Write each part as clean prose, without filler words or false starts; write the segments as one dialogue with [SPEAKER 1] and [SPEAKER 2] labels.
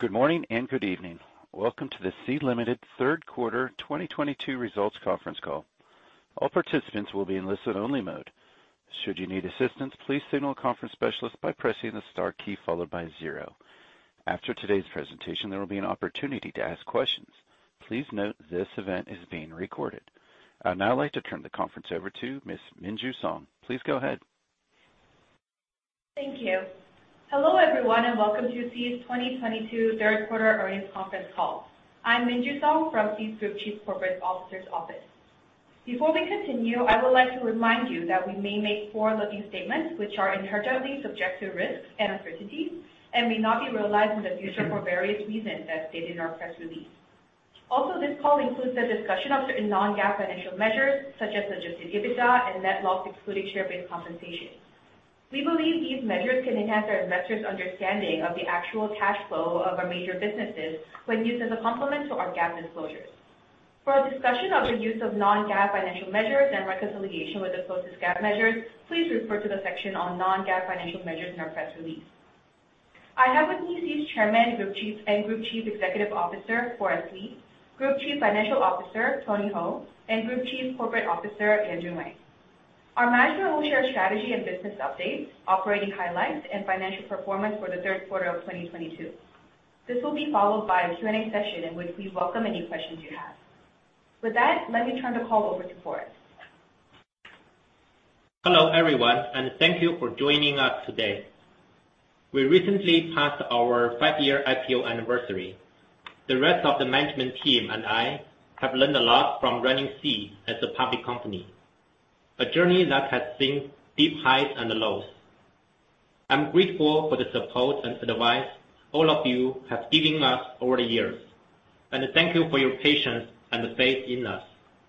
[SPEAKER 1] Good morning and good evening. Welcome to the Sea Limited third quarter 2022 results conference call. All participants will be in listen-only mode. Should you need assistance, please signal a conference specialist by pressing the star key followed by 0. After today's presentation, there will be an opportunity to ask questions. Please note this event is being recorded. I'd now like to turn the conference over to Ms. Minju Song. Please go ahead.
[SPEAKER 2] Thank you. Hello, everyone, and welcome to Sea's 2022 third quarter earnings conference call. I'm Minju Song from Sea's Group Chief Corporate Officer's office. Before we continue, I would like to remind you that we may make forward-looking statements which are inherently subject to risks and uncertainties and may not be realized in the future for various reasons as stated in our press release. Also, this call includes a discussion of certain non-GAAP financial measures such as adjusted EBITDA and net loss excluding share-based compensation. We believe these measures can enhance our investors' understanding of the actual cash flow of our major businesses when used as a complement to our GAAP disclosures. For a discussion of the use of non-GAAP financial measures and reconciliation with the closest GAAP measures, please refer to the section on non-GAAP financial measures in our press release. I have with me Sea's Chairman, Group Chief Executive Officer, Forrest Li, Group Chief Financial Officer, Tony Hou, and Group Chief Corporate Officer, Yanjun Wang. Our management will share strategy and business updates, operating highlights, and financial performance for the third quarter of 2022. This will be followed by a Q&A session in which we welcome any questions you have. With that, let me turn the call over to Forrest.
[SPEAKER 3] Hello, everyone, and thank you for joining us today. We recently passed our 5-year IPO anniversary. The rest of the management team and I have learned a lot from running Sea as a public company, a journey that has seen deep highs and lows. I'm grateful for the support and advice all of you have given us over the years, and thank you for your patience and faith in us.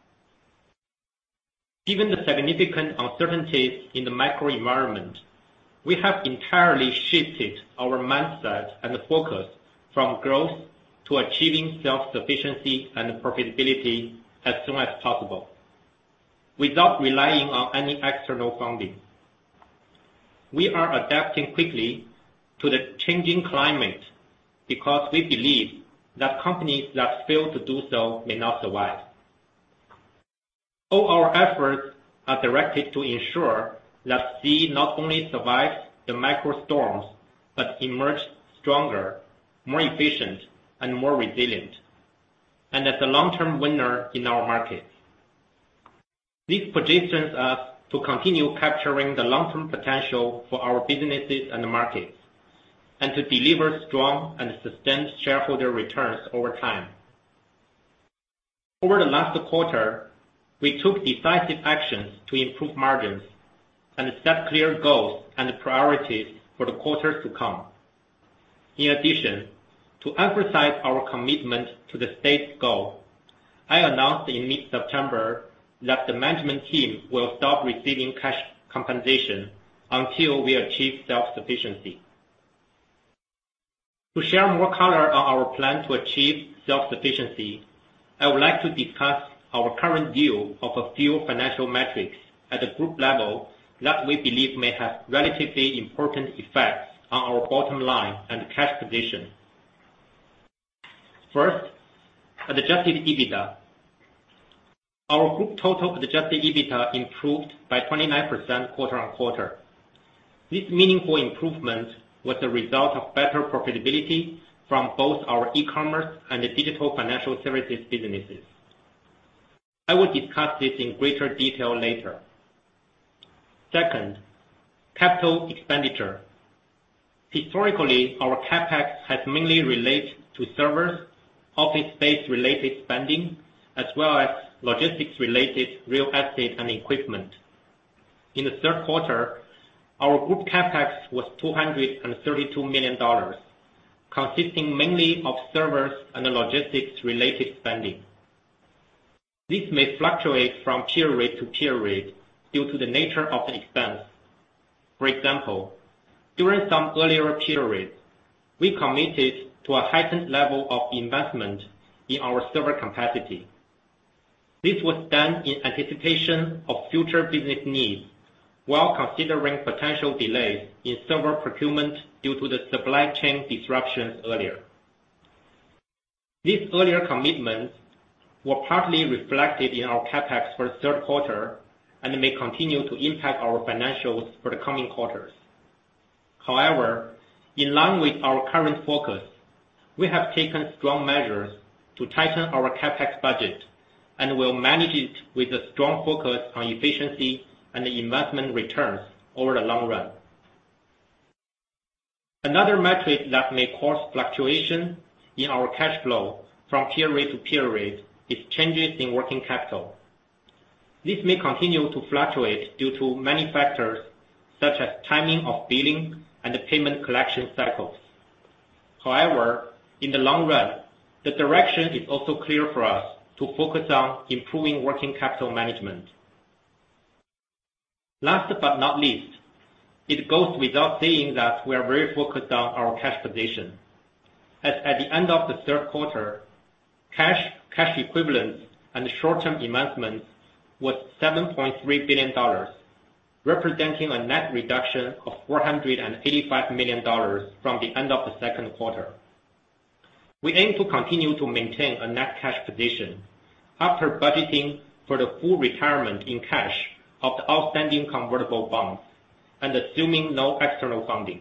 [SPEAKER 3] Given the significant uncertainties in the macro environment, we have entirely shifted our mindset and focus from growth to achieving self-sufficiency and profitability as soon as possible, without relying on any external funding. We are adapting quickly to the changing climate because we believe that companies that fail to do so may not survive. All our efforts are directed to ensure that Sea not only survives the macro storms, but emerge stronger, more efficient, and more resilient, and as a long-term winner in our market. This positions us to continue capturing the long-term potential for our businesses and markets, and to deliver strong and sustained shareholder returns over time. Over the last quarter, we took decisive actions to improve margins and set clear goals and priorities for the quarters to come. In addition, to emphasize our commitment to the stated goal, I announced in mid-September that the management team will stop receiving cash compensation until we achieve self-sufficiency. To share more color on our plan to achieve self-sufficiency, I would like to discuss our current view of a few financial metrics at the group level that we believe may have relatively important effects on our bottom line and cash position. First, adjusted EBITDA. Our group total adjusted EBITDA improved by 29% quarter-on-quarter. This meaningful improvement was a result of better profitability from both our e-commerce and the digital financial services businesses. I will discuss this in greater detail later. Second, capital expenditure. Historically, our CapEx has mainly related to servers, office space related spending, as well as logistics-related real estate and equipment. In the third quarter, our group CapEx was $232 million, consisting mainly of servers and logistics-related spending. This may fluctuate from period to period due to the nature of the expense. For example, during some earlier periods, we committed to a heightened level of investment in our server capacity. This was done in anticipation of future business needs, while considering potential delays in server procurement due to the supply chain disruptions earlier. These earlier commitments were partly reflected in our CapEx for the third quarter and may continue to impact our financials for the coming quarters. However, in line with our current focus, we have taken strong measures to tighten our CapEx budget and will manage it with a strong focus on efficiency and investment returns over the long run. Another metric that may cause fluctuation in our cash flow from period to period is changes in working capital. This may continue to fluctuate due to many factors, such as timing of billing and the payment collection cycles. However, in the long run, the direction is also clear for us to focus on improving working capital management. Last but not least, it goes without saying that we are very focused on our cash position. As at the end of the third quarter, cash equivalents, and short-term investments was $7.3 billion, representing a net reduction of $485 million from the end of the second quarter. We aim to continue to maintain a net cash position after budgeting for the full retirement in cash of the outstanding convertible bonds and assuming no external funding.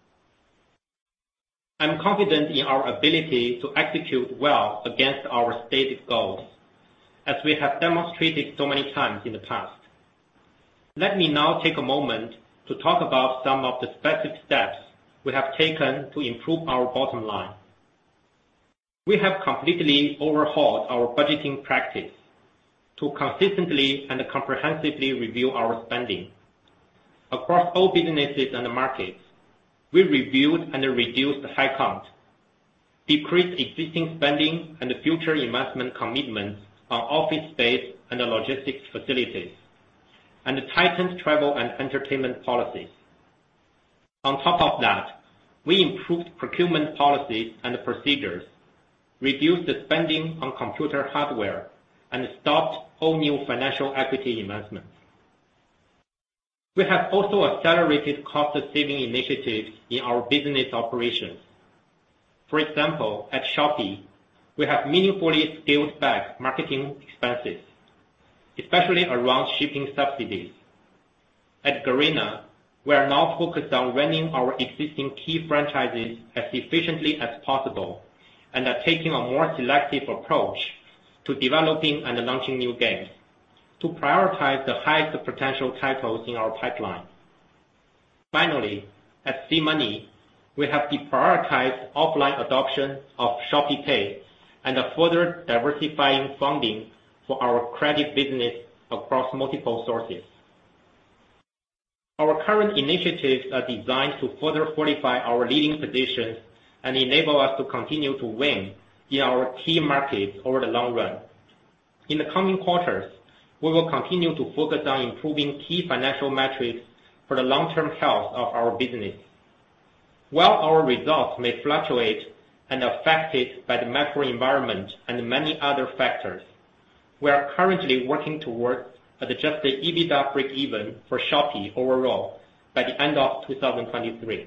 [SPEAKER 3] I'm confident in our ability to execute well against our stated goals, as we have demonstrated so many times in the past. Let me now take a moment to talk about some of the specific steps we have taken to improve our bottom line. We have completely overhauled our budgeting practice to consistently and comprehensively review our spending. Across all businesses and markets, we reviewed and reduced headcount, decreased existing spending and future investment commitments on office space and logistics facilities, and tightened travel and entertainment policies. On top of that, we improved procurement policies and procedures, reduced the spending on computer hardware, and stopped all new financial equity investments. We have also accelerated cost-saving initiatives in our business operations. For example, at Shopee, we have meaningfully scaled back marketing expenses, especially around shipping subsidies. At Garena, we are now focused on running our existing key franchises as efficiently as possible and are taking a more selective approach to developing and launching new games to prioritize the highest potential titles in our pipeline. Finally, at SeaMoney, we have deprioritized offline adoption of Shopee Pay and are further diversifying funding for our credit business across multiple sources. Our current initiatives are designed to further fortify our leading positions and enable us to continue to win in our key markets over the long run. In the coming quarters, we will continue to focus on improving key financial metrics for the long-term health of our business. While our results may fluctuate and are affected by the macro environment and many other factors, we are currently working towards adjusted EBITDA break-even for Shopee overall by the end of 2023.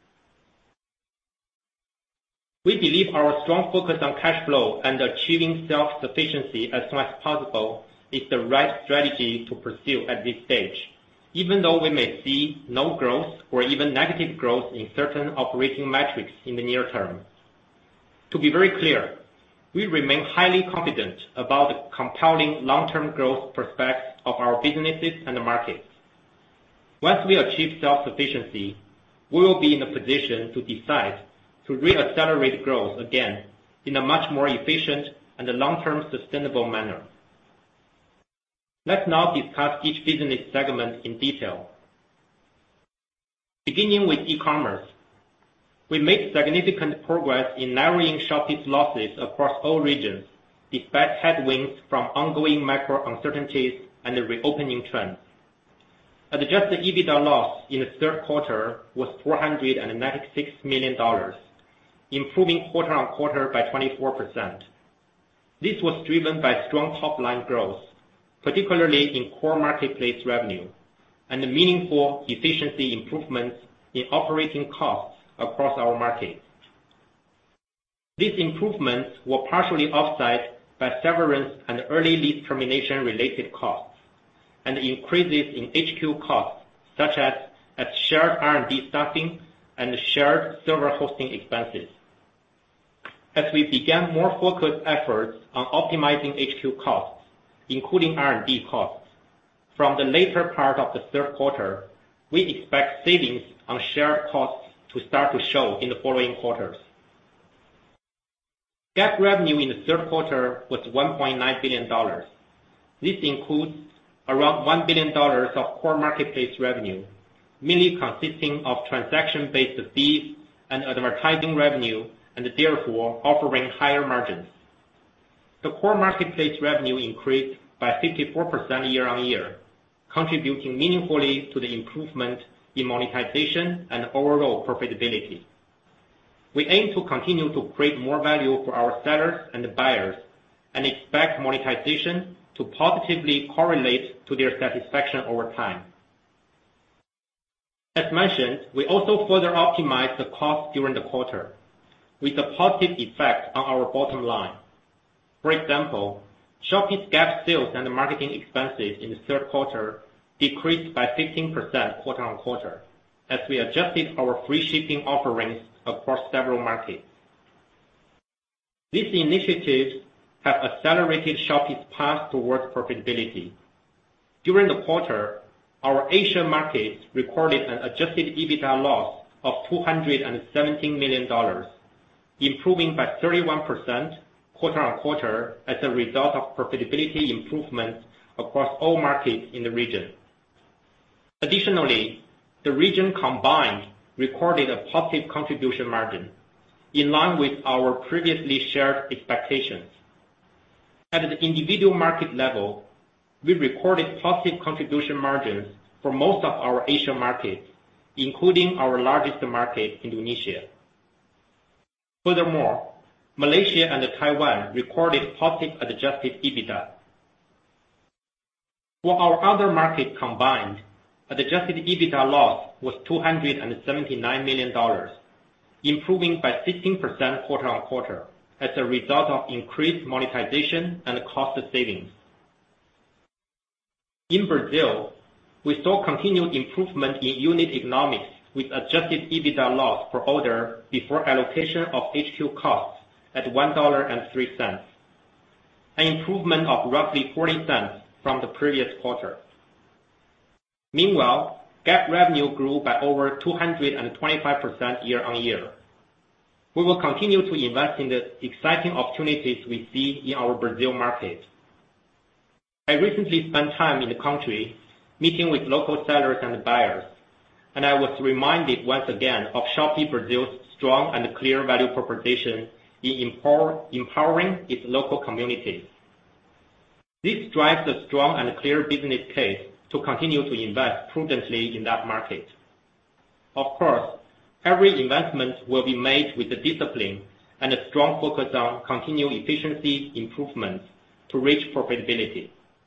[SPEAKER 3] We believe our strong focus on cash flow and achieving self-sufficiency as soon as possible is the right strategy to pursue at this stage, even though we may see no growth or even negative growth in certain operating metrics in the near term. To be very clear, we remain highly confident about the compelling long-term growth prospects of our businesses and markets. Once we achieve self-sufficiency, we will be in a position to decide to re-accelerate growth again in a much more efficient and long-term sustainable manner. Let's now discuss each business segment in detail. Beginning with e-commerce, we made significant progress in narrowing Shopee's losses across all regions, despite headwinds from ongoing macro uncertainties and the reopening trends. Adjusted EBITDA loss in the third quarter was $496 million, improving quarter-on-quarter by 24%. This was driven by strong top-line growth, particularly in core marketplace revenue, and meaningful efficiency improvements in operating costs across our markets. These improvements were partially offset by severance and early lease termination related costs, and increases in HQ costs, such as shared R&D staffing and shared server hosting expenses. As we began more focused efforts on optimizing HQ costs, including R&D costs, from the later part of the third quarter, we expect savings on shared costs to start to show in the following quarters. GAAP revenue in the third quarter was $1.9 billion. This includes around $1 billion of core marketplace revenue, mainly consisting of transaction-based fees and advertising revenue, and therefore offering higher margins. The core marketplace revenue increased by 54% year-on-year, contributing meaningfully to the improvement in monetization and overall profitability. We aim to continue to create more value for our sellers and buyers, and expect monetization to positively correlate to their satisfaction over time. As mentioned, we also further optimized the cost during the quarter, with a positive effect on our bottom line. For example, Shopee's GAAP sales and marketing expenses in the third quarter decreased by 15% quarter-on-quarter, as we adjusted our free shipping offerings across several markets. These initiatives have accelerated Shopee's path towards profitability. During the quarter, our Asia markets recorded an adjusted EBITDA loss of $217 million, improving by 31% quarter-on-quarter as a result of profitability improvements across all markets in the region. Additionally, the region combined recorded a positive contribution margin, in line with our previously shared expectations. At the individual market level, we recorded positive contribution margins for most of our Asia markets, including our largest market, Indonesia. Furthermore, Malaysia and Taiwan recorded positive adjusted EBITDA. For our other markets combined, adjusted EBITDA loss was $279 million, improving by 16% quarter-on-quarter as a result of increased monetization and cost savings. In Brazil, we saw continued improvement in unit economics with adjusted EBITDA loss per order before allocation of HQ costs at $1.03, an improvement of roughly 40 cents from the previous quarter. Meanwhile, GAAP revenue grew by over 225% year-on-year. We will continue to invest in the exciting opportunities we see in our Brazil market. I recently spent time in the country meeting with local sellers and buyers, and I was reminded once again of Shopee Brazil's strong and clear value proposition in empowering its local communities. This drives a strong and clear business case to continue to invest prudently in that market. Of course, every investment will be made with the discipline and a strong focus on continued efficiency improvements to reach profitability.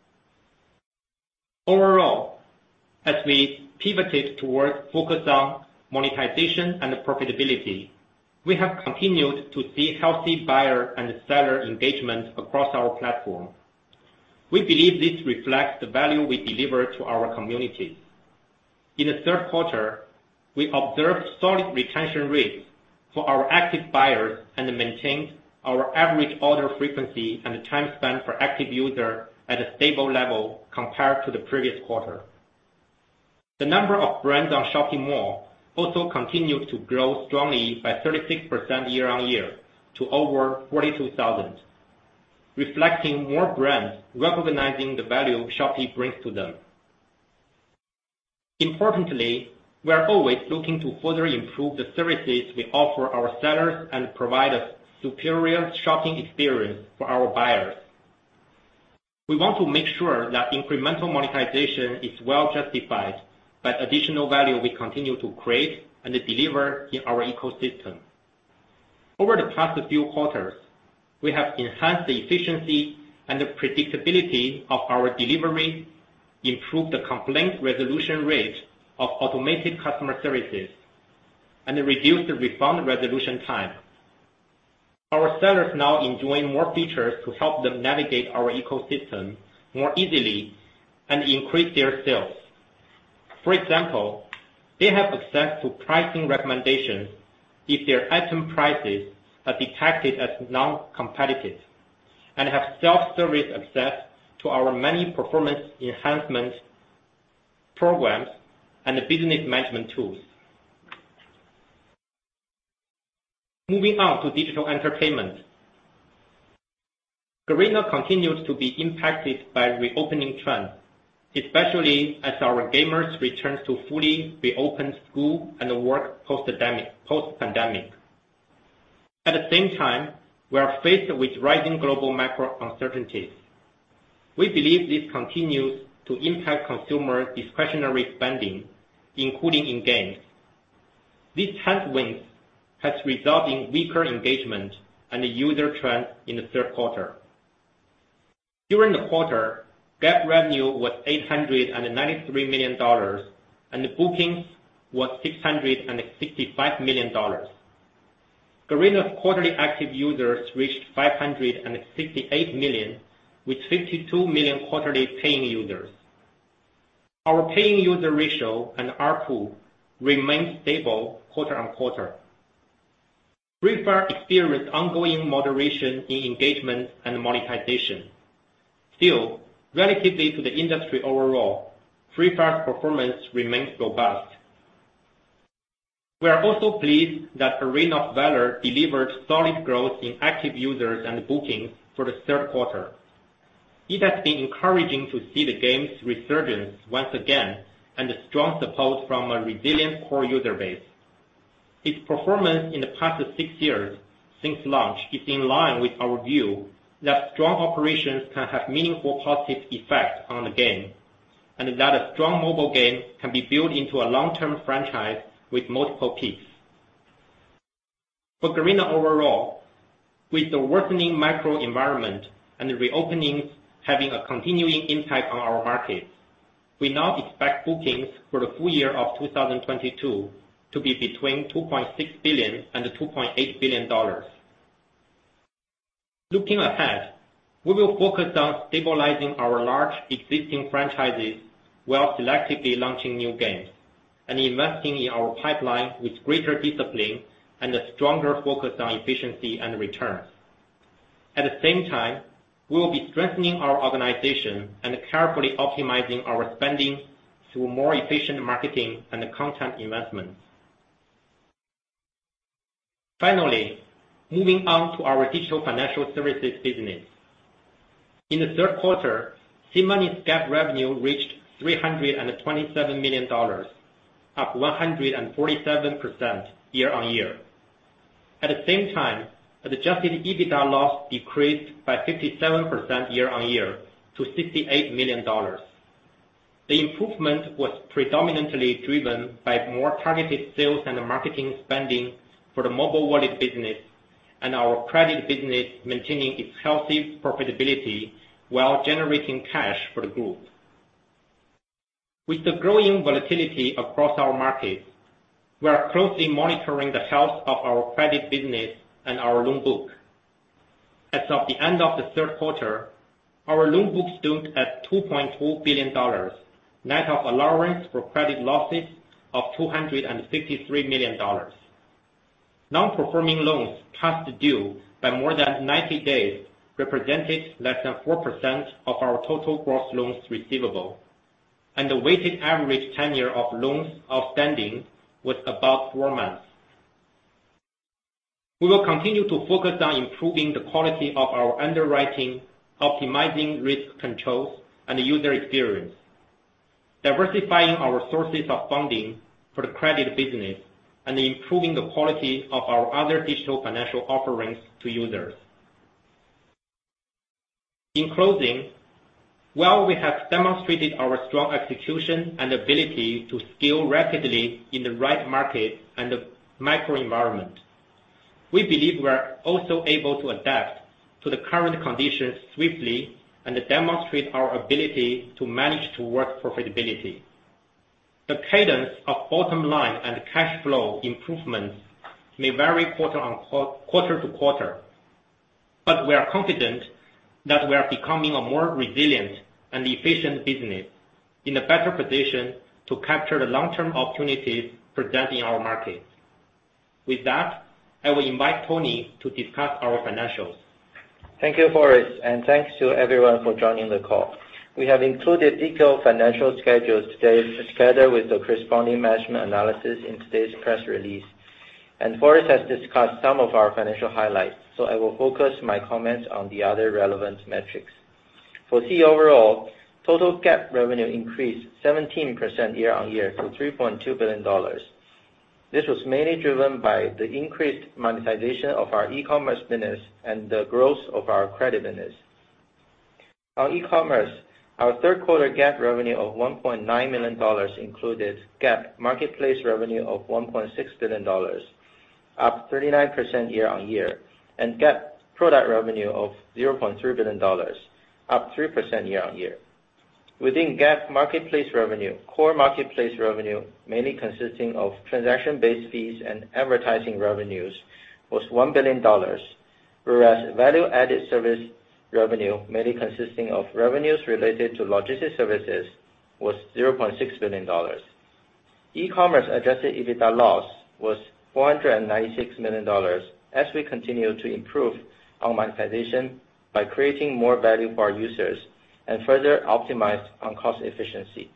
[SPEAKER 3] Overall, as we pivoted towards focus on monetization and profitability, we have continued to see healthy buyer and seller engagement across our platform. We believe this reflects the value we deliver to our communities. In the third quarter, we observed solid retention rates for our active buyers and maintained our average order frequency and time spent per active user at a stable level compared to the previous quarter. The number of brands on Shopee Mall also continued to grow strongly by 36% year-on-year to over 42,000, reflecting more brands recognizing the value Shopee brings to them. Importantly, we are always looking to further improve the services we offer our sellers and provide a superior shopping experience for our buyers. We want to make sure that incremental monetization is well justified by additional value we continue to create and deliver in our ecosystem. Over the past few quarters, we have enhanced the efficiency and the predictability of our delivery, improved the complaint resolution rate of automated customer services, and reduced the refund resolution time. our sellers now enjoy more features to help them navigate our ecosystem more easily and increase their sales. For example, they have access to pricing recommendations if their item prices are detected as non-competitive, and have self-service access to our many performance enhancement programs and business management tools. Moving on to digital entertainment. Garena continues to be impacted by reopening trends, especially as our gamers return to fully reopened school and work post-pandemic. At the same time, we are faced with rising global macro uncertainties. We believe this continues to impact consumer discretionary spending, including in games. These headwinds has resulted in weaker engagement and user trends in the third quarter. During the quarter, GAAP revenue was $893 million, and the bookings was $665 million. Garena's quarterly active users reached 568 million, with 52 million quarterly paying users. Our paying user ratio and ARPU remained stable quarter-on-quarter. Free Fire experienced ongoing moderation in engagement and monetization. Still, relatively to the industry overall, Free Fire's performance remains robust. We are also pleased that Arena of Valor delivered solid growth in active users and bookings for the third quarter. It has been encouraging to see the game's resurgence once again and the strong support from a resilient core user base. Its performance in the past 6 years since launch is in line with our view that strong operations can have meaningful positive effect on the game, and that a strong mobile game can be built into a long-term franchise with multiple peaks. For Garena overall, with the worsening macro environment and the reopenings having a continuing impact on our markets, we now expect bookings for the full year of 2022 to be between $2.6 billion and $2.8 billion. Looking ahead, we will focus on stabilizing our large existing franchises while selectively launching new games and investing in our pipeline with greater discipline and a stronger focus on efficiency and returns. At the same time, we will be strengthening our organization and carefully optimizing our spending through more efficient marketing and content investments. Finally, moving on to our digital financial services business. In the third quarter, SeaMoney's GAAP revenue reached $327 million, up 147% year-on-year. At the same time, adjusted EBITDA loss decreased by 57% year-on-year to $68 million. The improvement was predominantly driven by more targeted sales and marketing spending for the mobile wallet business, and our credit business maintaining its healthy profitability while generating cash for the group. With the growing volatility across our markets, we are closely monitoring the health of our credit business and our loan book. As of the end of the third quarter, our loan book stood at $2.4 billion, net of allowance for credit losses of $253 million. Non-performing loans past due by more than 90 days represented less than 4% of our total gross loans receivable, and the weighted average tenure of loans outstanding was about 4 months. We will continue to focus on improving the quality of our underwriting, optimizing risk controls, and user experience, diversifying our sources of funding for the credit business, and improving the quality of our other digital financial offerings to users. In closing, while we have demonstrated our strong execution and ability to scale rapidly in the right market and the macro environment, we believe we are also able to adapt to the current conditions swiftly and demonstrate our ability to manage toward profitability. The cadence of bottom line and cash flow improvements may vary quarter to quarter, but we are confident that we are becoming a more resilient and efficient business in a better position to capture the long-term opportunities presented in our markets. With that, I will invite Tony to discuss our financials.
[SPEAKER 4] Thank you, Forrest, and thanks to everyone for joining the call. We have included detailed financial schedules today together with the corresponding management analysis in today's press release. And Forrest has discussed some of our financial highlights, so I will focus my comments on the other relevant metrics. For Sea overall, total GAAP revenue increased 17% year-on-year to $3.2 billion. This was mainly driven by the increased monetization of our e-commerce business and the growth of our credit business. On e-commerce, our third quarter GAAP revenue of $1.9 million included GAAP marketplace revenue of $1.6 billion, up 39% year-on-year, and GAAP product revenue of $0.3 billion, up 3% year-on-year. Within GAAP marketplace revenue, core marketplace revenue, mainly consisting of transaction-based fees and advertising revenues, was $1 billion, whereas value-added service revenue, mainly consisting of revenues related to logistics services, was $0.6 billion. E-commerce adjusted EBITDA loss was $496 million as we continue to improve our monetization by creating more value for our users and further optimize on cost efficiency.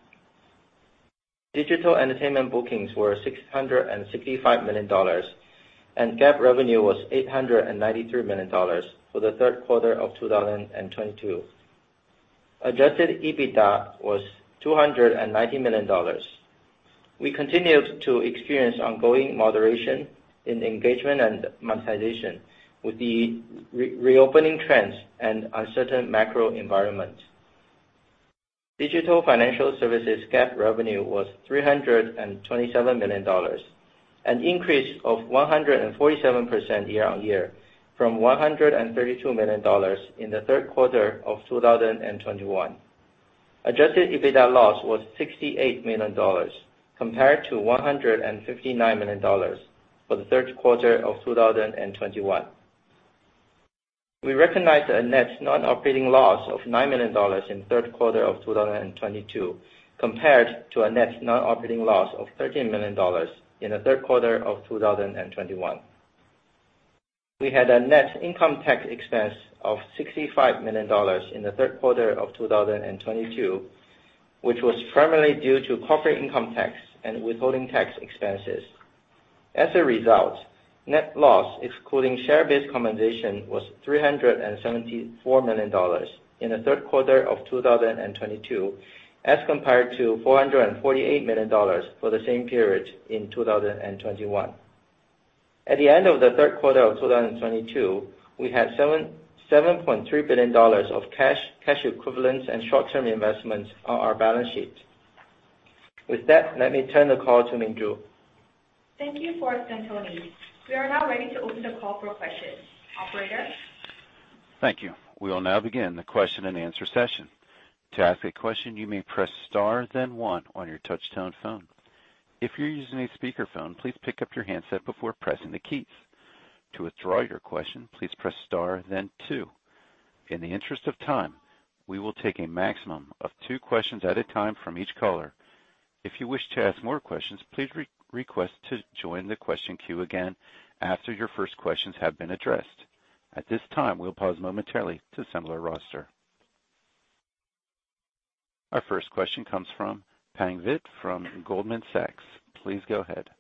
[SPEAKER 4] Digital entertainment bookings were $665 million, and GAAP revenue was $893 million for the third quarter of 2022. Adjusted EBITDA was $290 million. We continued to experience ongoing moderation in engagement and monetization with the reopening trends and uncertain macro environment. Digital financial services GAAP revenue was $327 million, an increase of 147% year-on-year from $132 million in the third quarter of 2021. Adjusted EBITDA loss was $68 million compared to $159 million for the third quarter of 2021. We recognized a net non-operating loss of $9 million in the third quarter of 2022, compared to a net non-operating loss of $13 million in the third quarter of 2021. We had a net income tax expense of $65 million in the third quarter of 2022, which was primarily due to corporate income tax and withholding tax expenses. As a result, net loss excluding share-based compensation was $374 million in the third quarter of 2022, as compared to $448 million for the same period in 2021. At the end of the third quarter of 2022, we had $7.3 billion of cash equivalents, and short-term investments on our balance sheet. With that, let me turn the call to Minju.
[SPEAKER 2] Thank you, Forrest and Tony. We are now ready to open the call for questions. Operator?
[SPEAKER 1] Thank you. We will now begin the question and answer session. To ask a question, you may press star then one on your touch-tone phone. If you're using a speakerphone, please pick up your handset before pressing the keys. To withdraw your question, please press star then two. In the interest of time, we will take a maximum of 2 questions at a time from each caller. If you wish to ask more questions, please request to join the question queue again after your first questions have been addressed. At this time, we'll pause momentarily to assemble our roster. Our first question comes from Pang Vitt from Goldman Sachs. Please go ahead.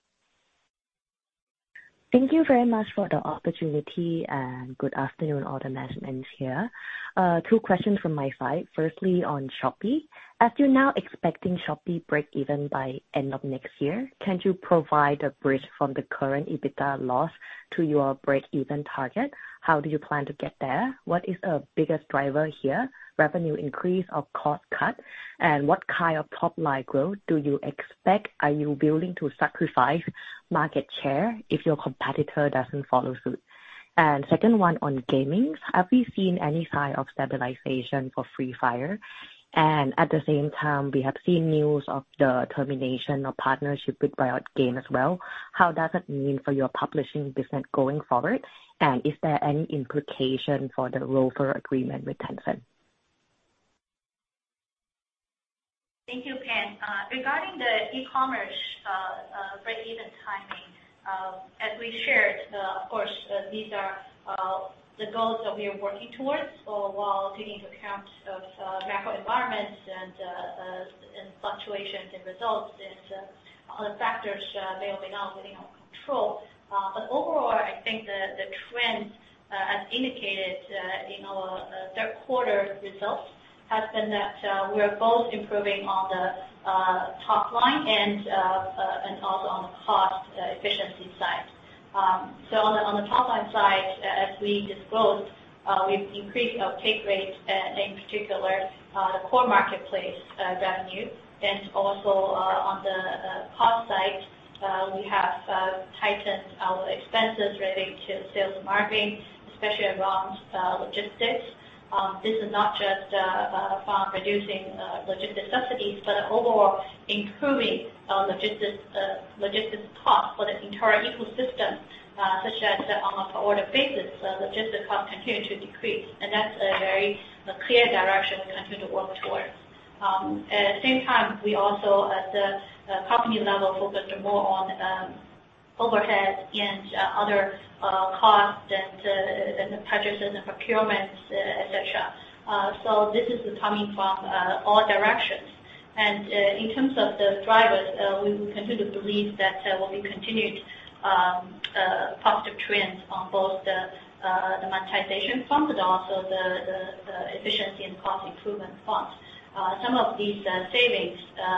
[SPEAKER 5] Thank you very much for the opportunity, and good afternoon, all the management here. 2 questions from my side. Firstly, on Shopee. As you're now expecting Shopee break even by end of next year, can you provide a bridge from the current EBITDA loss to your break-even target? How do you plan to get there? What is the biggest driver here, revenue increase or cost cut? And what kind of top-line growth do you expect? Are you willing to sacrifice market share if your competitor doesn't follow suit? And second one on gaming. Have we seen any sign of stabilization for Free Fire? At the same time, we have seen news of the termination of partnership with Riot Games as well. How does it mean for your publishing business going forward? Is there any implication for the ROFR agreement with Tencent?
[SPEAKER 6] Thank you, Pang. Regarding the e-commerce break-even timing, as we shared, of course, these are the goals that we are working towards, while taking into account of macro environments and fluctuations in results and other factors may or may not within our control. Overall, I think the trend, as indicated in our third quarter results, has been that we're both improving on the top line and also on the cost efficiency side. On the top line side, as we disclosed, we've increased our take rate, in particular, the core marketplace revenue. Also on the cost side, we have tightened our expenses relating to sales and marketing, especially around logistics. This is not just from reducing logistics subsidies, but overall improving logistics costs for the entire ecosystem, such as on a per order basis, logistics costs continue to decrease. That's a very clear direction we continue to work towards. At the same time, we also, at the company level, focused more on overhead and other costs and the purchases and procurements, et cetera. This is coming from all directions. In terms of the drivers, we continue to believe that there will be continued positive trends on both the monetization front, but also the efficiency and cost improvement front. Some of these savings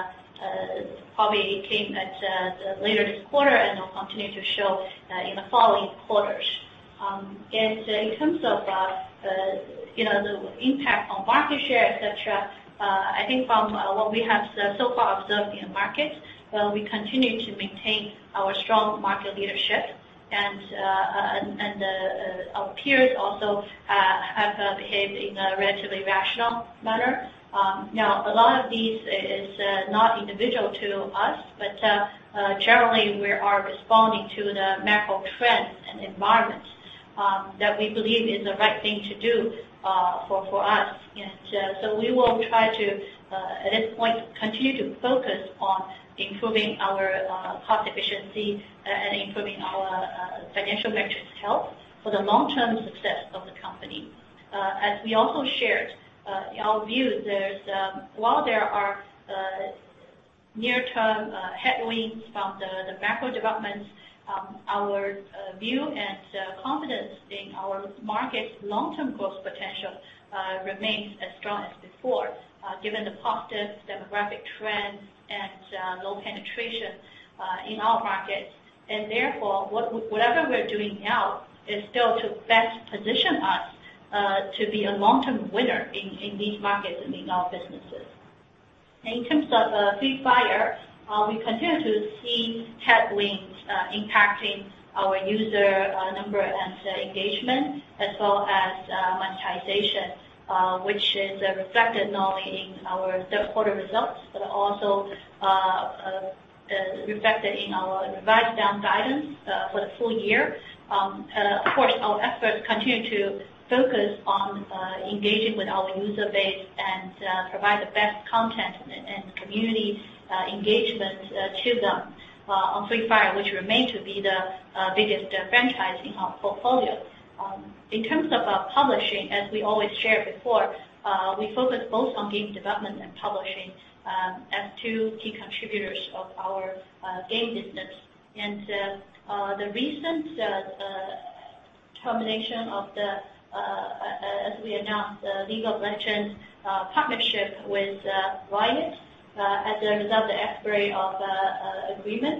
[SPEAKER 6] probably came at later this quarter and will continue to show in the following quarters. In terms of the impact on market share, et cetera, I think from what we have so far observed in the market, we continue to maintain our strong market leadership. Our peers also have behaved in a relatively rational manner. Now, a lot of these is not individual to us, but generally we are responding to the macro trends and environment that we believe is the right thing to do for us. We will try to, at this point, continue to focus on improving our cost efficiency and improving our financial metrics health for the long-term success of the company. As we also shared, in our view, while there are near-term headwinds from the macro developments, our view and confidence in our market's long-term growth potential remains as strong as before, given the positive demographic trends and low penetration in our markets. Therefore, whatever we're doing now is still to best position us to be a long-term winner in these markets and in our businesses. In terms of Free Fire, we continue to see headwinds impacting our user number and engagement, as well as monetization, which is reflected not only in our third quarter results, but also reflected in our revised down guidance for the full year. Of course, our efforts continue to focus on engaging with our user base and provide the best content and community engagement to them on Free Fire, which remain to be the biggest franchise in our portfolio. In terms of publishing, as we always shared before, we focus both on game development and publishing as two key contributors of our game business. The recent termination of the, as we announced, the League of Legends partnership with Riot as a result of the expiry of agreement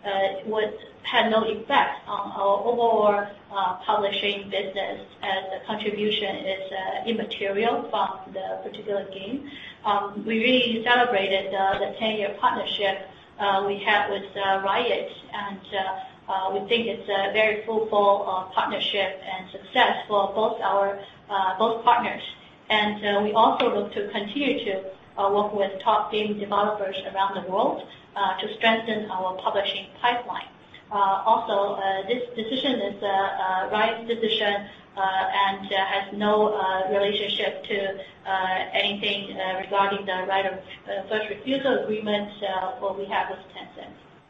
[SPEAKER 6] had no effect on our overall publishing business, as the contribution is immaterial from the particular game. We really celebrated the 10-year partnership we had with Riot, and we think it's a very fruitful partnership and success for both partners. We also look to continue to work with top game developers around the world to strengthen our publishing pipeline. Also, this decision is a right decision and has no relationship to anything regarding the right of first refusal agreement what we have with Tencent.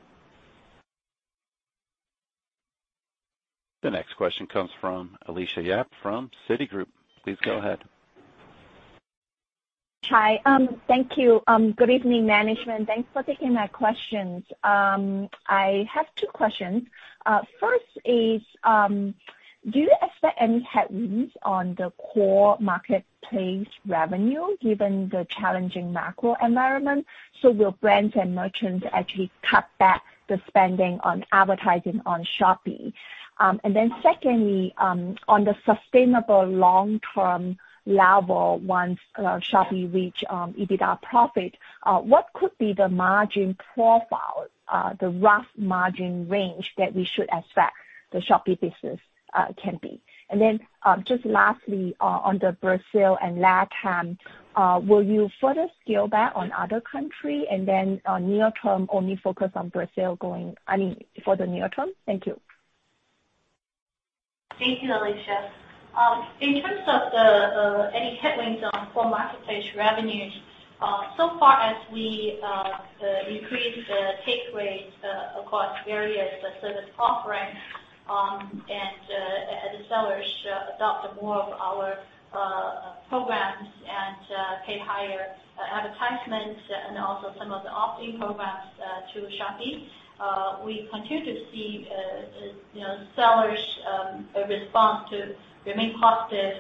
[SPEAKER 1] The next question comes from Alicia Yap from Citigroup. Please go ahead.
[SPEAKER 7] Hi. Thank you. Good evening, management. Thanks for taking my questions. I have two questions. First is, do you expect any headwinds on the core marketplace revenue given the challenging macro environment? Will brands and merchants actually cut back the spending on advertising on Shopee? Secondly, on the sustainable long-term level, once Shopee reach EBITDA profit, what could be the margin profile, the rough margin range that we should expect the Shopee business can be? Just lastly, on the Brazil and LatAm, will you further scale back on other country and then near term only focus on Brazil for the near term? Thank you.
[SPEAKER 6] Thank you, Alicia. In terms of any headwinds on core marketplace revenues, so far as we increase the take rates across various service offerings, and the sellers adopt more of our programs and pay higher advertisements and also some of the opt-in programs to Shopee, we continue to see sellers response to remain positive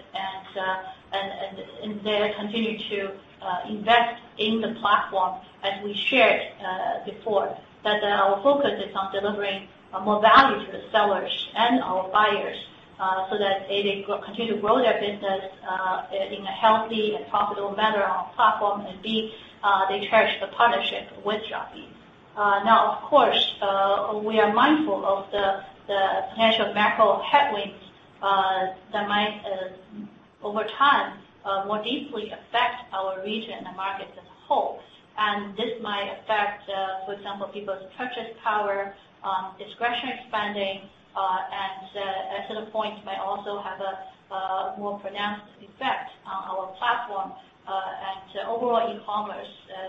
[SPEAKER 6] and they continue to invest in the platform as we shared before, that our focus is on delivering more value to the sellers and our buyers so that they continue to grow their business in a healthy and profitable manner on our platform, and B, they cherish the partnership with Shopee. Now, of course, we are mindful of the potential macro headwinds that might, over time, more deeply affect our region and markets as a whole. And this might affect, for example, people's purchase power, discretionary spending, and at certain points might also have a more pronounced effect on our platform and overall e-commerce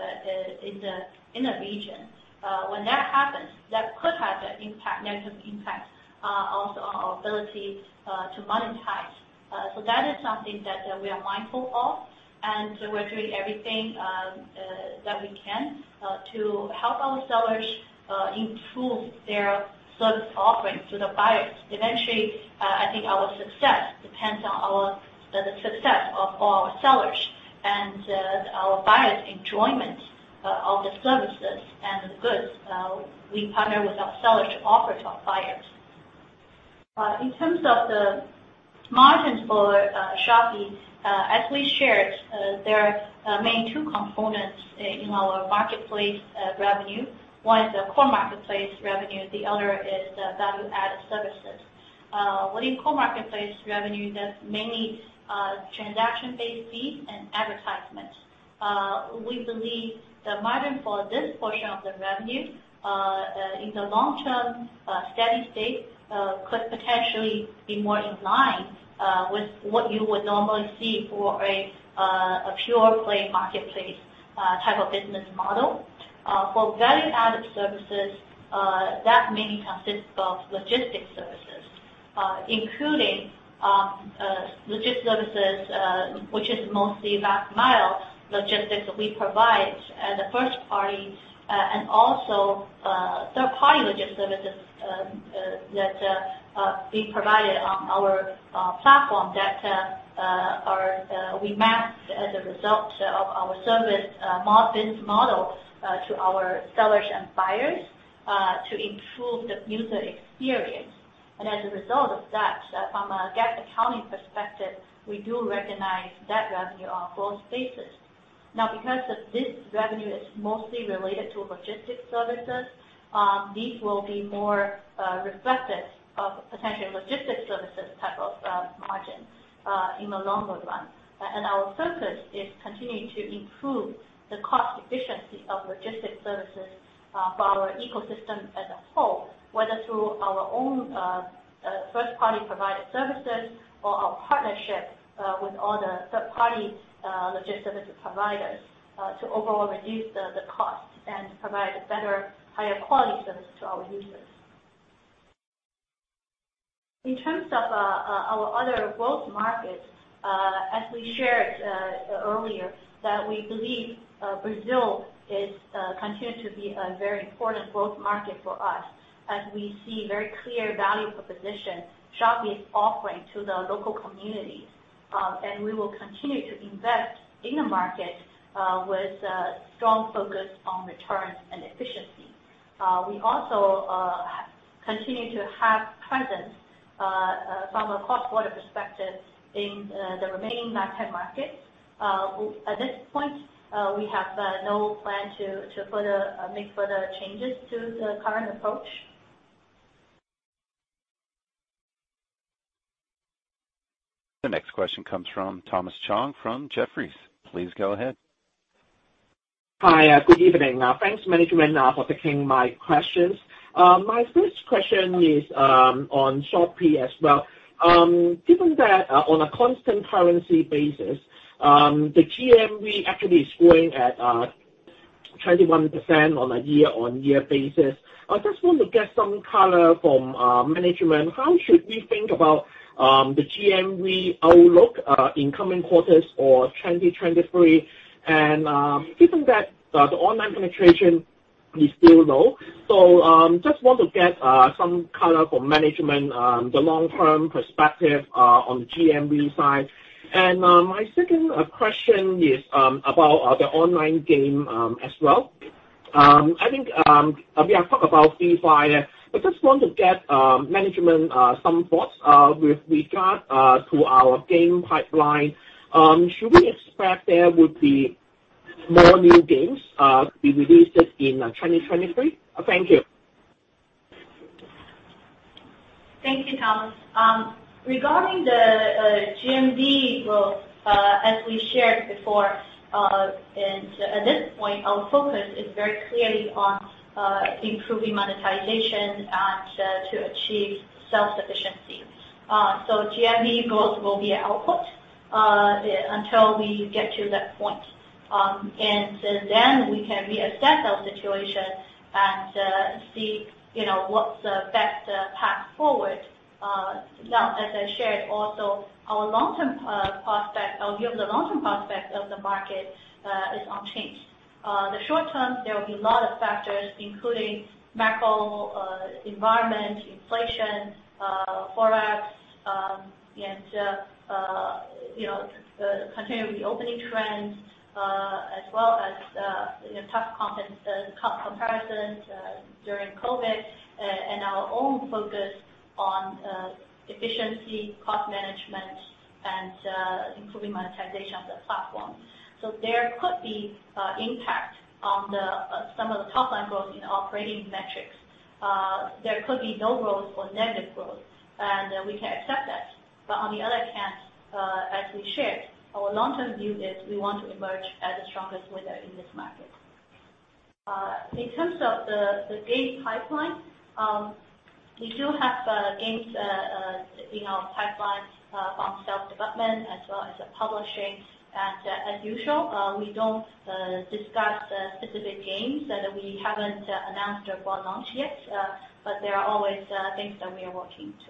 [SPEAKER 6] in the region. When that happens, that could have an negative impact also on our ability to monetize. So that is something that we are mindful of, and we're doing everything that we can to help our sellers improve their service offerings to the buyers. Eventually, I think our success depends on the success of all our sellers and our buyers' enjoyment of the services and the goods we partner with our sellers to offer to our buyers. In terms of the margins for Shopee, as we shared, there are mainly two components in our marketplace revenue. One is the core marketplace revenue, the other is the value-added services. Within core marketplace revenue, that's mainly transaction-based fees and advertisements. We believe the margin for this portion of the revenue in the long-term steady state could potentially be more in line with what you would normally see for a pure play marketplace type of business model. For value-added services, that mainly consists of logistics services, including logistics services, which is mostly last mile logistics that we provide as a first party, and also third-party logistics services that are being provided on our platform that we mapped as a result of our service business model to our sellers and buyers to improve the user experience. And as a result of that, from a GAAP accounting perspective, we do recognize that revenue on a gross basis. Now, because this revenue is mostly related to logistics services, these will be more reflective of potential logistics services type of margin in the longer run. And our focus is continuing to improve the cost efficiency of logistics services for our ecosystem as a whole, whether through our own first-party provided services or our partnership with all the third-party logistics service providers to overall reduce the cost and provide a better, higher quality service to our users. In terms of our other growth markets, as we shared earlier, that we believe Brazil is continue to be a very important growth market for us, as we see very clear value proposition Shopee is offering to the local communities, and we will continue to invest in the market with a strong focus on returns and efficiency. We also continue to have presence from a cross-border perspective in the remaining LatAm markets. At this point, we have no plan to further make further changes to the current approach.
[SPEAKER 1] The next question comes from Thomas Chong from Jefferies. Please go ahead.
[SPEAKER 8] Hi, good evening. Thanks management for taking my questions. My first question is on Shopee as well. Given that on a constant currency basis, the GMV actually is growing at 21% on a year-on-year basis. I just want to get some color from management. How should we think about the GMV outlook in coming quarters or 2023? And given that the online penetration is still low, so just want to get some color from management, the long-term perspective on the GMV side. And my second question is about the online game as well. I think we have talked about Free Fire, but just want to get management some thoughts with regard to our game pipeline. Should we expect there would be more new games to be released in 2023? Thank you.
[SPEAKER 6] Thank you, Thomas. Regarding the GMV growth, as we shared before, and at this point, our focus is very clearly on improving monetization and to achieve self-sufficiency. So GMV growth will be an output until we get to that point. And then we can reassess our situation and see, what's the best path forward. Now, as I shared, also our long-term prospect, our view of the long-term prospect of the market is unchanged. The short term, there will be a lot of factors, including macro environment, inflation, forex, and continued reopening trends, as well as tough comparisons during COVID, and our own focus on efficiency, cost management, and improving monetization of the platform. So there could be impact on some of the top line growth in operating metrics. There could be no growth or negative growth, and we can accept that. But on the other hand, as we shared, our long-term view is we want to emerge as the strongest winner in this market. In terms of the game pipeline, we do have games in our pipeline from self-development as well as publishing. And as usual, we don't discuss specific games that we haven't announced or launched yet, but there are always things that we are working to.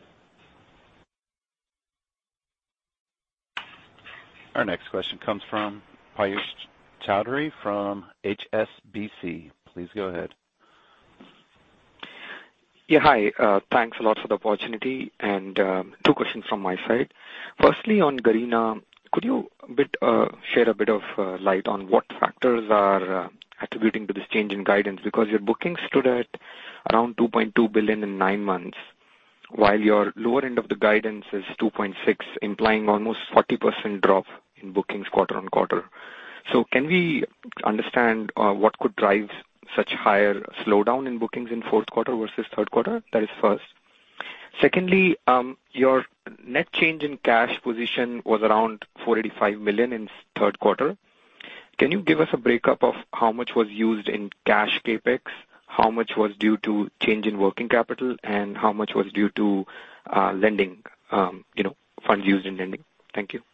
[SPEAKER 1] Our next question comes from Piyush Choudhary from HSBC. Please go ahead.
[SPEAKER 9] Yeah, hi. Thanks a lot for the opportunity, and 2 questions from my side. Firstly, on Garena, could you share a bit of light on what factors are attributing to this change in guidance? Because your bookings stood at around 2.2 billion in 9 months, while your lower end of the guidance is 2.6, implying almost 40% drop in bookings quarter-on-quarter. So can we understand what could drive such higher slowdown in bookings in fourth quarter versus third quarter? That is first. Secondly, your net change in cash position was around 485 million in third quarter. Can you give us a breakup of how much was used in cash CapEx, how much was due to change in working capital, and how much was due to lending, funds used in lending? Thank you.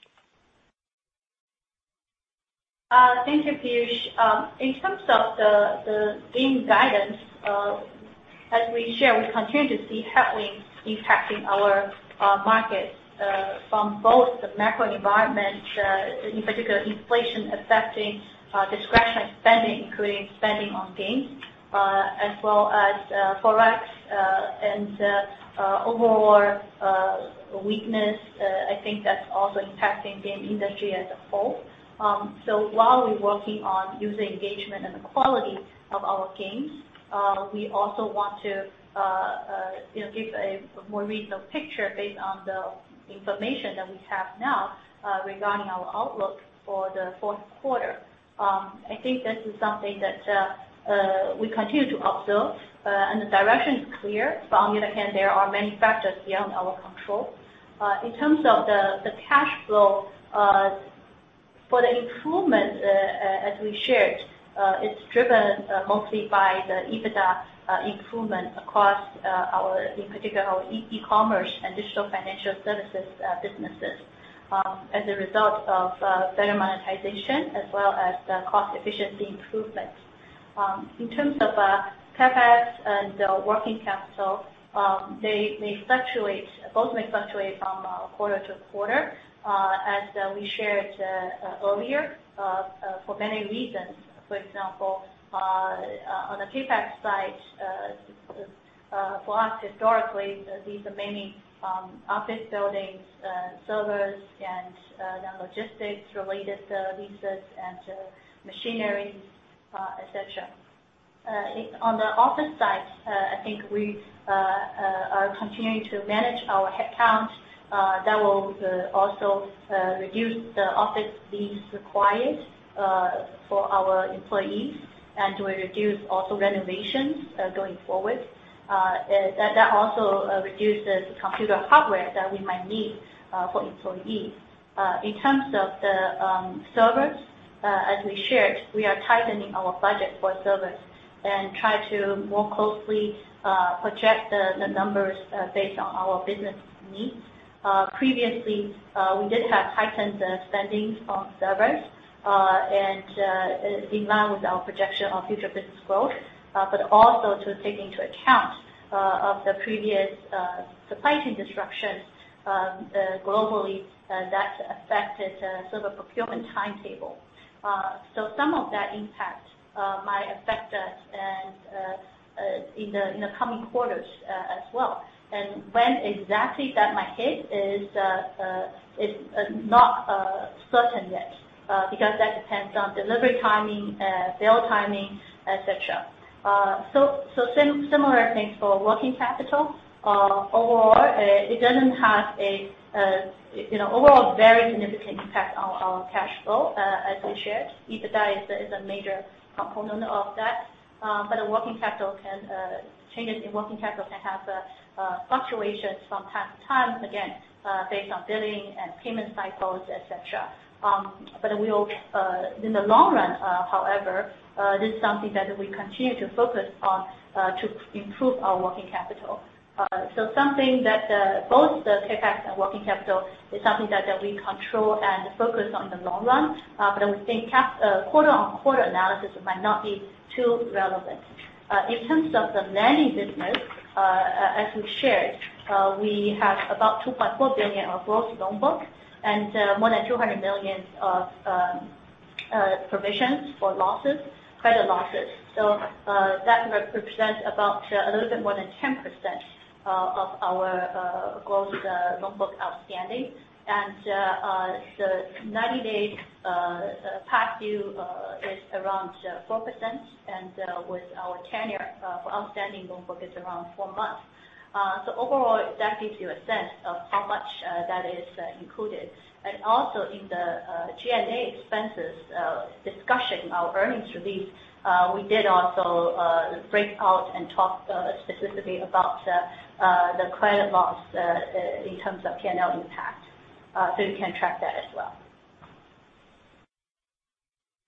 [SPEAKER 6] Thank you, Piyush. In terms of the game guidance, as we share, we continue to see headwinds impacting our markets from both the macro environment, in particular inflation affecting discretionary spending, including spending on games, as well as forex and overall weakness. I think that's also impacting game industry as a whole. So while we're working on user engagement and the quality of our games, we also want to give a more reasonable picture based on the information that we have now regarding our outlook for the fourth quarter. I think this is something that we continue to observe, and the direction is clear. But on the other hand, there are many factors beyond our control. In terms of the cash flow, for the improvement, as we shared, it's driven mostly by the EBITDA improvement across in particular our e-commerce and digital financial services businesses, as a result of better monetization as well as the cost efficiency improvements. In terms of CapEx and working capital, they may fluctuate. Both may fluctuate from quarter to quarter, as we shared earlier, for many reasons. For example, on the CapEx side, for us historically, these are mainly office buildings, servers, and then logistics-related leases and machinery, etc. On the office side, I think we are continuing to manage our headcount. That will also reduce the office lease required for our employees, and will reduce also renovations going forward. That also reduces computer hardware that we might need for employees. In terms of the servers, as we shared, we are tightening our budget for servers and try to more closely project the numbers based on our business needs. Previously, we did have heightened spending on servers, and in line with our projection of future business growth, but also to take into account of the previous supply chain disruptions globally that affected server procurement timetable. So some of that impact might affect us and in the coming quarters as well. And when exactly that might hit is not certain yet, because that depends on delivery timing, bill timing, etc. So similar things for working capital. Overall, it doesn't have a overall very significant impact on our cash flow, as we shared. EBITDA is a major component of that, but the working capital changes in working capital can have fluctuations from time to time, again, based on billing and payment cycles, etc. But we will, in the long run, however, this is something that we continue to focus on to improve our working capital. So something that both the CapEx and working capital is something that we control and focus on in the long run, but we think quarter-on-quarter analysis might not be too relevant. In terms of the lending business, as we shared, we have about 2.4 billion of gross loan book and more than 200 million of provisions for losses, credit losses. So that represents about a little bit more than 10% of our gross loan book outstanding. And the 90 days past due is around 4%, and with our tenure for outstanding loan book is around 4 months. So overall, that gives you a sense of how much that is included. And also in the G&A expenses discussion, our earnings release, we did also break out and talk specifically about the credit loss in terms of P&L impact. So you can track that as well.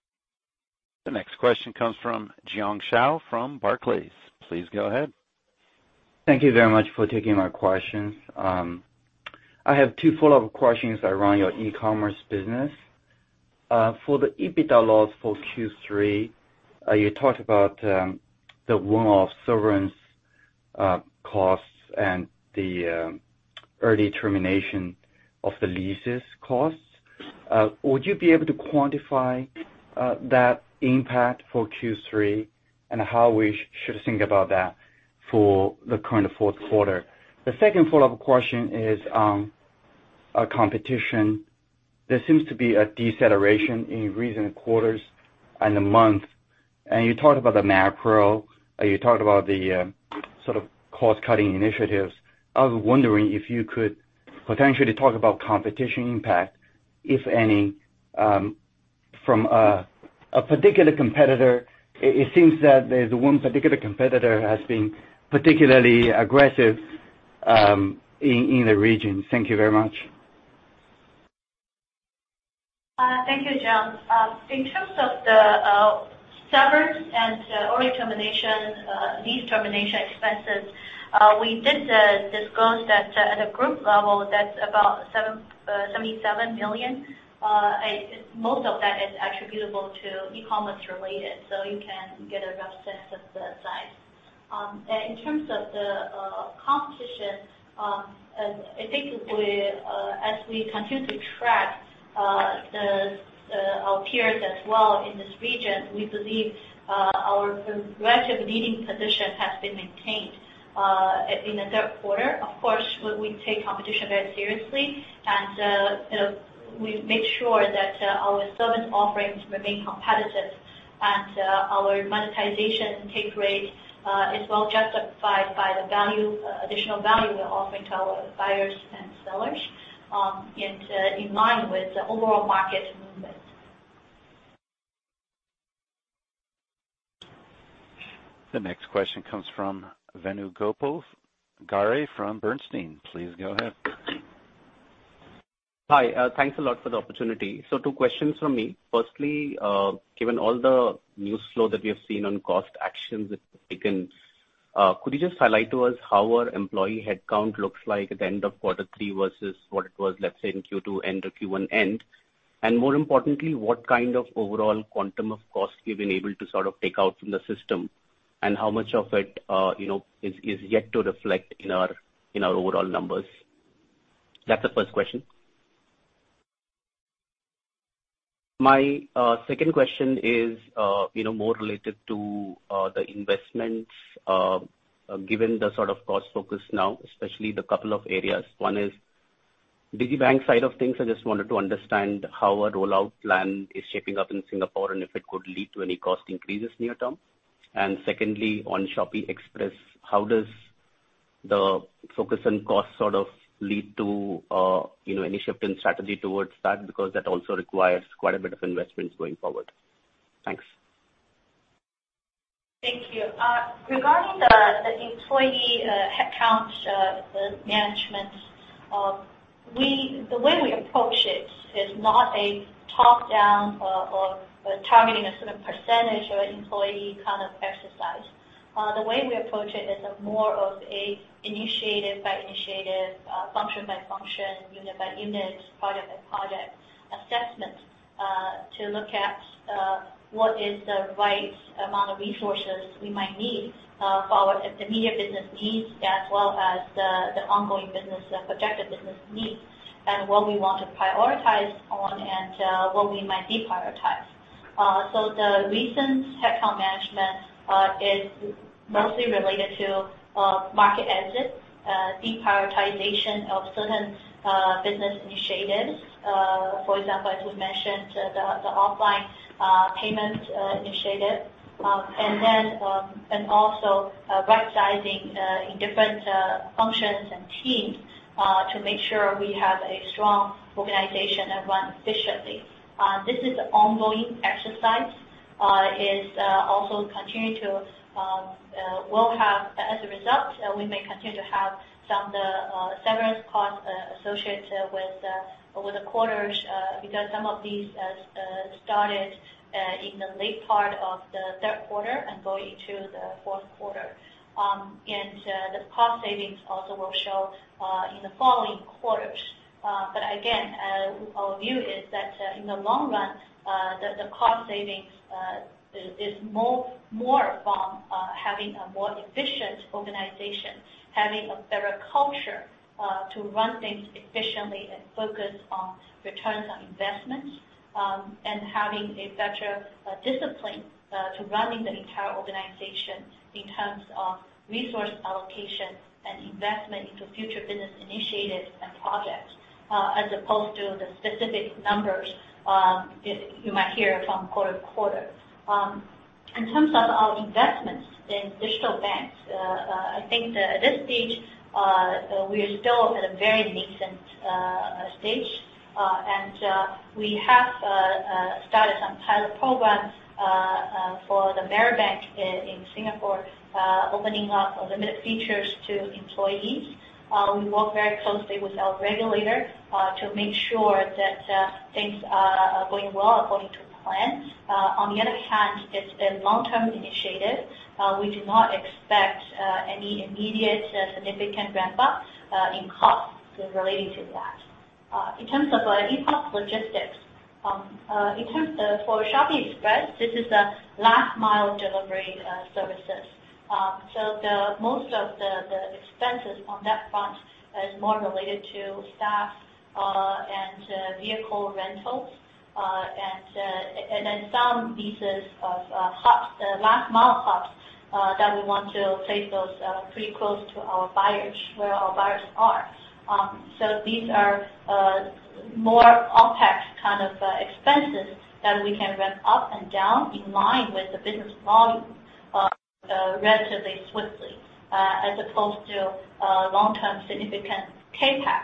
[SPEAKER 1] The next question comes from Jiong Shao from Barclays. Please go ahead.
[SPEAKER 10] Thank you very much for taking my questions. I have two follow-up questions around your e-commerce business. For the EBITDA loss for Q3, you talked about the one-off severance costs and the early termination of the leases costs. Would you be able to quantify that impact for Q3 and how we should think about that for the current fourth quarter? The second follow-up question is on competition. There seems to be a deceleration in recent quarters and the month, and you talked about the macro, you talked about the sort of cost-cutting initiatives. I was wondering if you could potentially talk about competition impact, if any, from a particular competitor. It seems that there's one particular competitor has been particularly aggressive in the region. Thank you very much.
[SPEAKER 6] Thank you, Jiong. In terms of the severance and early termination, lease termination expenses, we did disclose that at a group level, that's about 77 million. Most of that is attributable to e-commerce related, so you can get a rough sense of the size. In terms of the competition, I think as we continue to track our peers as well in this region, we believe our relative leading position has been maintained in the third quarter. Of course, we take competition very seriously, and we make sure that our service offerings remain competitive, and our monetization take rate is well justified by the additional value we're offering to our buyers and sellers, and in line with the overall market movement.
[SPEAKER 1] The next question comes from Venugopal Garre from Bernstein. Please go ahead.
[SPEAKER 11] Hi. Thanks a lot for the opportunity. Two questions from me. Firstly, given all the news flow that we have seen on cost actions that were taken, could you just highlight to us how our employee headcount looks like at the end of quarter 3 versus what it was, let's say, in Q2 end or Q1 end? More importantly, what kind of overall quantum of cost we've been able to sort of take out from the system, and how much of it is yet to reflect in our overall numbers? That's the first question. My second question is more related to the investments, given the sort of cost focus now, especially the couple of areas. One is digibank side of things. I just wanted to understand how a rollout plan is shaping up in Singapore, and if it could lead to any cost increases near term. Secondly, on Shopee Express, how does the focus on cost sort of lead to any shift in strategy towards that, because that also requires quite a bit of investments going forward. Thanks.
[SPEAKER 6] Thank you. Regarding the employee headcount management, the way we approach it is not a top-down or targeting a certain percentage of employee kind of exercise. The way we approach it is more of a initiative by initiative, function by function, unit by unit, project by project assessment to look at what is the right amount of resources we might need for our immediate business needs, as well as the ongoing business, projected business needs, and what we want to prioritize on and what we might deprioritize. So the recent headcount management is mostly related to market exit, deprioritization of certain business initiatives. For example, as we mentioned, the offline payment initiative, and also right-sizing in different functions and teams to make sure we have a strong organization and run efficiently. This is an ongoing exercise. Is also continuing to will have, as a result, we may continue to have some of the severance costs associated with the quarters, because some of these started in the late part of the third quarter and going into the fourth quarter. The cost savings also will show in the following quarters. Again, our view is that in the long run, the cost savings is more from having a more efficient organization, having a better culture to run things efficiently and focus on returns on investments, and having a better discipline to running the entire organization in terms of resource allocation and investment into future business initiatives and projects, as opposed to the specific numbers you might hear from quarter to quarter. In terms of our investments in digital banks, I think that at this stage, we are still at a very nascent stage. We have started some pilot programs for the Ameribank in Singapore, opening up limited features to employees. We work very closely with our regulator to make sure that things are going well according to plan. On the other hand, it's a long-term initiative. We do not expect any immediate significant ramp-up in costs relating to that. In terms of e-commerce logistics, for Shopee Express, this is a last mile delivery services. Most of the expenses on that front is more related to staff and vehicle rentals, and then some leases of hubs, last mile hubs, that we want to place those pretty close to our buyers, where our buyers are. These are more OpEx kind of expenses that we can ramp up and down in line with the business volume relatively swiftly, as opposed to long-term significant CapEx.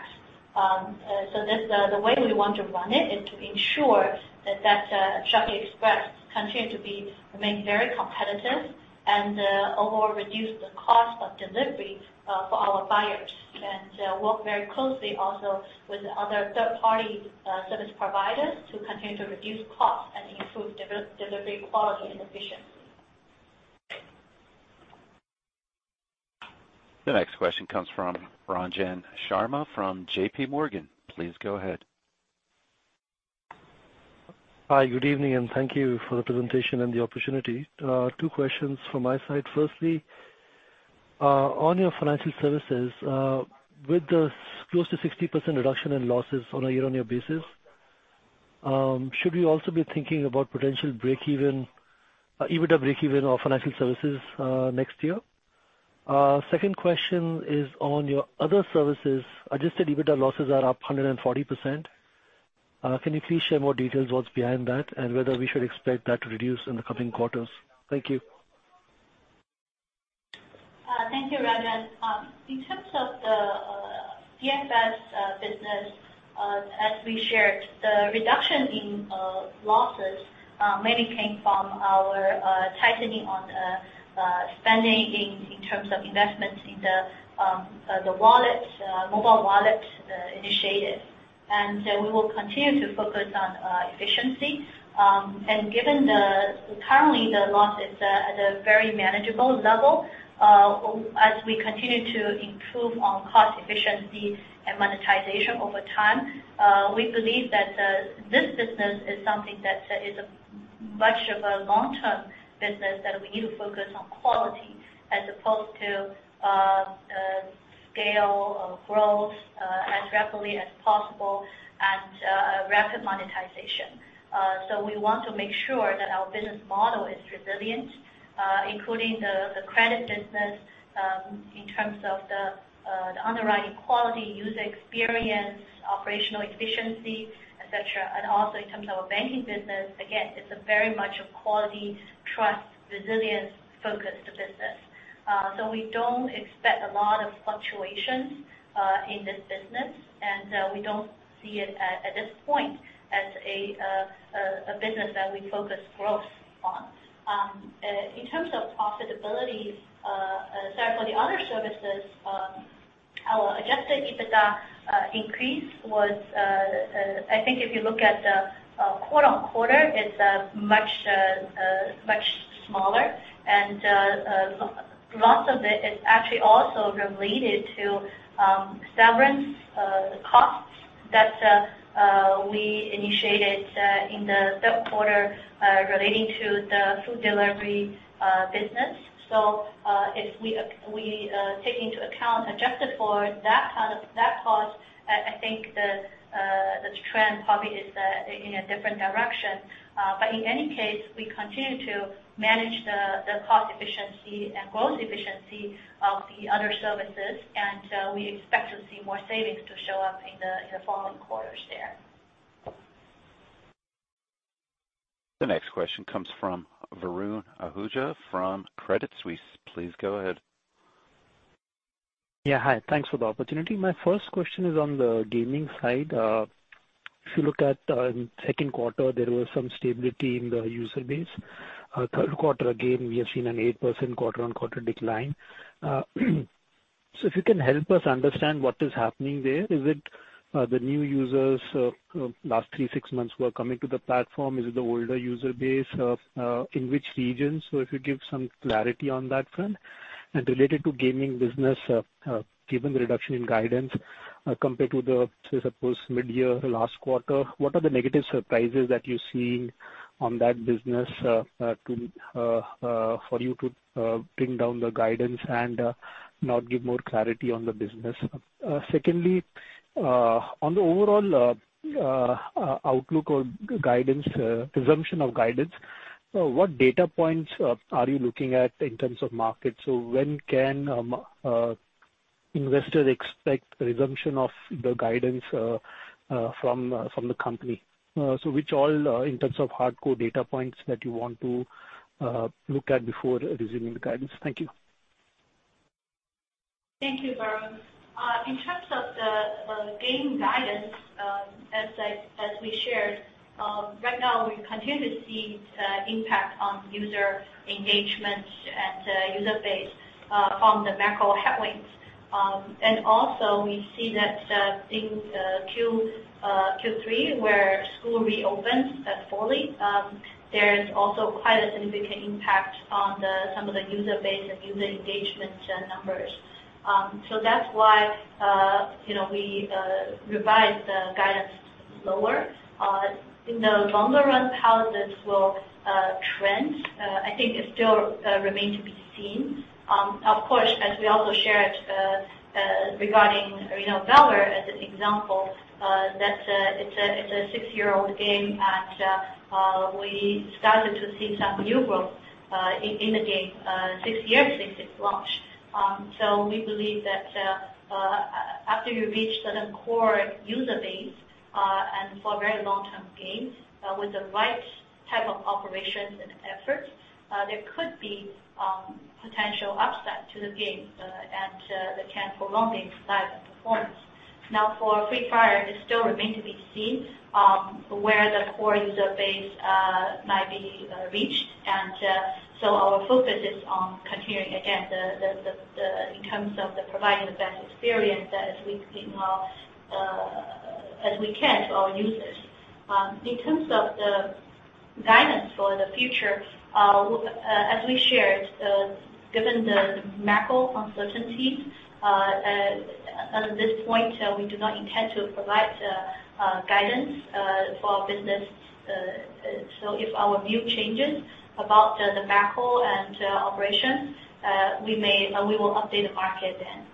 [SPEAKER 6] The way we want to run it is to ensure that Shopee Express continue to remain very competitive and overall reduce the cost of delivery for our buyers, and work very closely also with other third-party service providers to continue to reduce costs and improve delivery quality and efficiency.
[SPEAKER 1] The next question comes from Ranjan Sharma from JP Morgan. Please go ahead.
[SPEAKER 12] Hi, good evening, and thank you for the presentation and the opportunity. Two questions from my side. Firstly, on your financial services, with the close to 60% reduction in losses on a year-on-year basis, should we also be thinking about potential break-even, EBITDA break-even of financial services next year? Second question is on your other services. Adjusted EBITDA losses are up 140%. Can you please share more details what's behind that, and whether we should expect that to reduce in the coming quarters? Thank you.
[SPEAKER 6] Thank you, Ranjan. In terms of the DFS business, as we shared, the reduction in losses mainly came from our tightening on spending in terms of investments in the wallet, mobile wallet initiative. We will continue to focus on efficiency. Given currently the loss is at a very manageable level, as we continue to improve on cost efficiency and monetization over time, we believe that this business is something that is much of a long-term business that we need to focus on quality as opposed to scale growth as rapidly as possible and rapid monetization. We want to make sure that our business model is resilient, including the credit business, in terms of the underwriting quality, user experience, operational efficiency, et cetera. Also in terms of our banking business, again, it's a very much a quality, trust, resilience-focused business. We don't expect a lot of fluctuations in this business, and we don't see it at this point as a business that we focus growth on. In terms of profitability, for the other services, our adjusted EBITDA increase was, I think if you look at the quarter-on-quarter, it's much smaller. Lots of it is actually also related to severance costs that we initiated in the third quarter relating to the food delivery business. If we take into account, adjusted for that cost, I think the trend probably is in a different direction. In any case, we continue to manage the cost efficiency and growth efficiency of the other services, and we expect to see more savings to show up in the following quarters there.
[SPEAKER 1] The next question comes from Varun Ahuja from Credit Suisse. Please go ahead.
[SPEAKER 13] Yeah, hi. Thanks for the opportunity. My first question is on the gaming side. If you look at in second quarter, there was some stability in the user base. Third quarter, again, we have seen an 8% quarter-on-quarter decline. If you can help us understand what is happening there. Is it the new users last 3-6 months who are coming to the platform? Is it the older user base? In which regions? If you give some clarity on that front. Related to gaming business, given the reduction in guidance compared to the, say, suppose mid-year last quarter, what are the negative surprises that you're seeing on that business for you to bring down the guidance and not give more clarity on the business? Secondly, on the overall outlook or guidance, resumption of guidance, what data points are you looking at in terms of market? When can investors expect resumption of the guidance from the company? Which all, in terms of hardcore data points that you want to look at before resuming the guidance? Thank you.
[SPEAKER 6] Thank you, Varun. In terms of the game guidance, as we shared, right now we continue to see impact on user engagement and user base from the macro headwinds. Also we see that in Q3, where school reopens fully, there's also quite a significant impact on some of the user base and user engagement numbers. That's why we revised the guidance lower. In the longer run, how this will trend, I think it still remains to be seen. Of course, as we also shared regarding Valor as an example, that it's a 6-year-old game, and we started to see some new growth in the game 6 years since its launch. We believe that after you reach certain core user base, and for a very long-term game, with the right type of operations and efforts, there could be potential upside to the game, and that can prolong the life and performance. Now, for Free Fire, it still remains to be seen where the core user base might be reached. Our focus is on continuing, again, in terms of providing the best experience as we can to our users. In terms of the guidance for the future, as we shared, given the macro uncertainties, at this point, we do not intend to provide guidance for our business. If our view changes about the macro and operations, we will update the market then.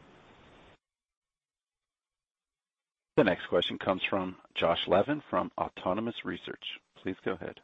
[SPEAKER 1] The next question comes from Josh Levin from Autonomous Research. Please go ahead.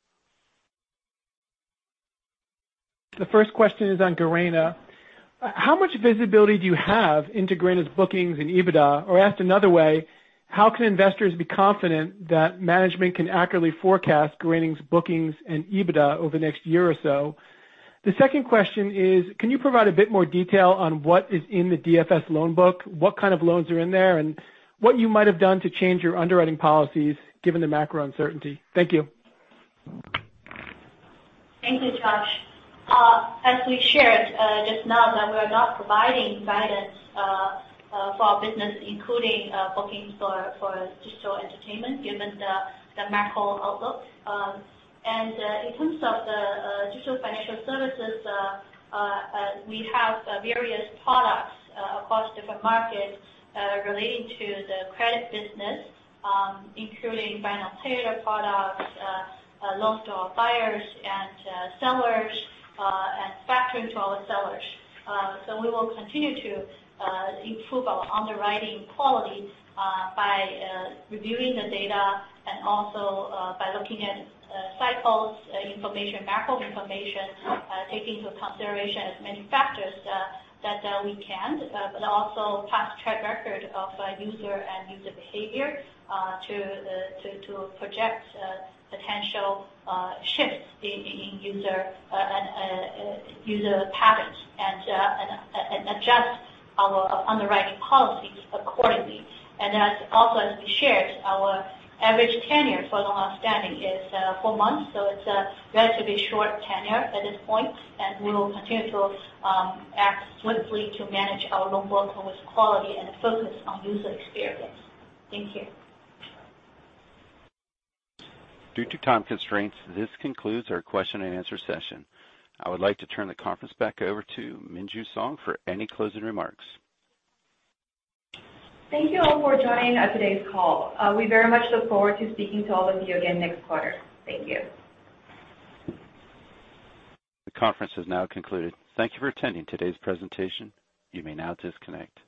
[SPEAKER 14] The first question is on Garena. How much visibility do you have into Garena's bookings and EBITDA? Or asked another way, how can investors be confident that management can accurately forecast Garena's bookings and EBITDA over the next year or so? The second question is, can you provide a bit more detail on what is in the DFS loan book, what kind of loans are in there, and what you might have done to change your underwriting policies given the macro uncertainty? Thank you.
[SPEAKER 6] Thank you, Josh. As we shared just now, that we are not providing guidance for our business, including bookings for digital entertainment, given the macro outlook. In terms of the digital financial services, we have various products across different markets relating to the credit business, including buy now, pay later products, loans to our buyers and sellers, and factoring to our sellers. We will continue to improve our underwriting quality by reviewing the data and also by looking at cycles information, macro information, taking into consideration as many factors that we can, but also past track record of user and user behavior to project potential shifts in user patterns and adjust our underwriting policies accordingly. As we shared, our average tenure for loan outstanding is 4 months, so it's a relatively short tenure at this point, and we will continue to act swiftly to manage our loan book with quality and focus on user experience. Thank you.
[SPEAKER 1] Due to time constraints, this concludes our question and answer session. I would like to turn the conference back over to Minju Song for any closing remarks.
[SPEAKER 2] Thank you all for joining today's call. We very much look forward to speaking to all of you again next quarter. Thank you.
[SPEAKER 1] The conference is now concluded. Thank you for attending today's presentation. You may now disconnect.